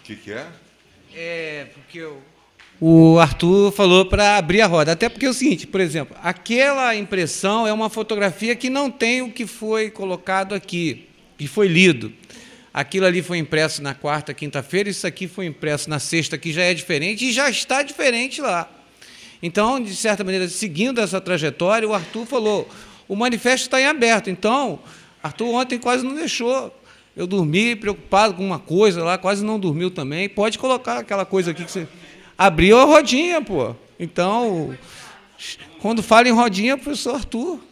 que é? Porque o Arthur falou para abrir a roda. Até porque é o seguinte, por exemplo, aquela impressão é uma fotografia que não tem o que foi colocado aqui, que foi lido. Aquilo ali foi impresso na quarta, quinta-feira, isso aqui foi impresso na sexta, que já é diferente, e já está diferente lá. Então, de certa maneira, seguindo essa trajetória, o Arthur falou, o manifesto está em aberto. Então, Arthur ontem quase não deixou. Eu dormi preocupado com uma coisa lá, quase não dormiu também. Pode colocar aquela coisa aqui que você... Abriu a rodinha, pô. Então, quando fala em rodinha, professor Arthur.